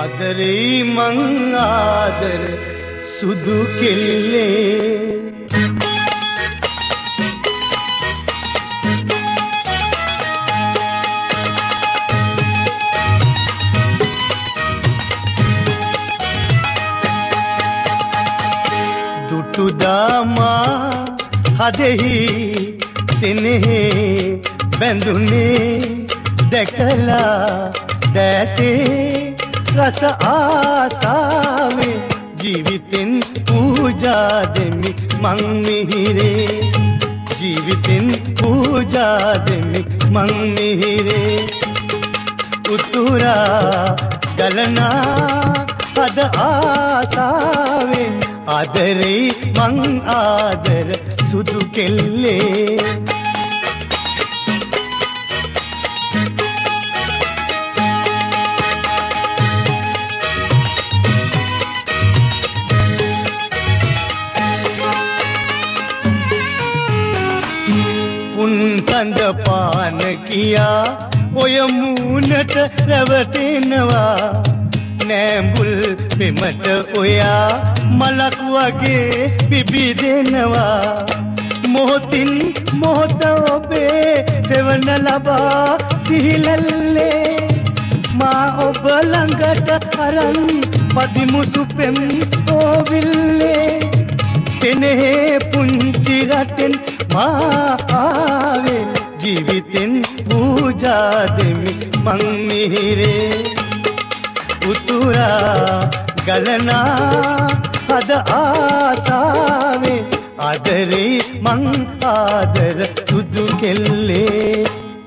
ආදරේ මං ආදර සුදු කෙල්ලේ දුටු දාමා හදෙහි සෙනෙහේ බැඳුනේ දැකලා දැතේ රස ආසාවේ ජීවිතෙන් පූජා දෙමි මං මිහිරේ ජීවිතෙන් පූජා දෙමි මං මිහිරේ උතුරා ගලනා අද ආසාවේ ආදරේ මං ආදර සුදු කෙල්ලේ සඳ පාන කියා ඔය මූණට රැවටෙනවා නෑඹුල් පෙමට ඔයා මලක් වගේ පිබිදෙනවා මොහොතින් මොහොත ඔබේ සෙවන ලබා සිහිලල්ලේ මා ඔබ ළඟට අරන් පදිමුසු පෙම් ඕවිල්ලේ සෙනෙහේ පුංචි රටෙන් මා ආවේ ජීවිතෙන් පූජා දෙමි මං මිහිරේ උතුරා ගලනා අද ආසාවේ ආදරේ මං ආදර සුදු කෙල්ලේ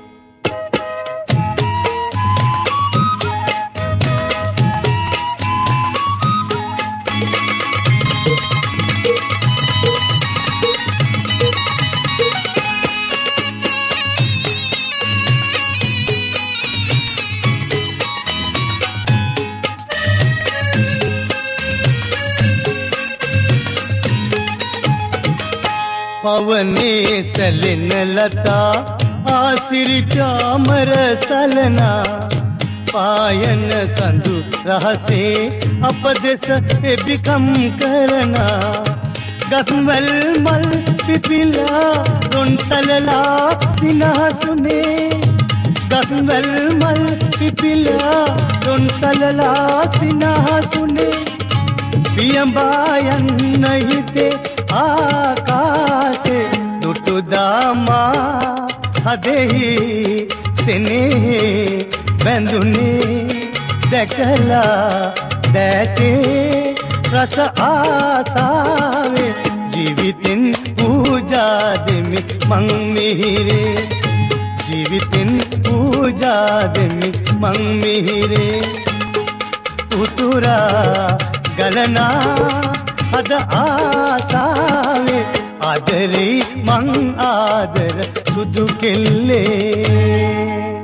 पवने सलिन लता आसिरी चामर सलना पायन संधु रहसे अपदेश बिकम करना गस्मल मल पिपिला रोन सलला सिन्हा सुने गस्मल मल पिपिला रोन सलला सिन्हा सुने पियंबायन नहीं ते आकाशे दुटु दामा हदेही सेनेहे बंधुने देखला दैसे रस आसावे जीवितिन पूजा देमि मं मिहिरे जीवितिन पूजा देमि मं मिहिरे उतुरा गलना अद आसावे आदरे मं आदर सुदु केल्ले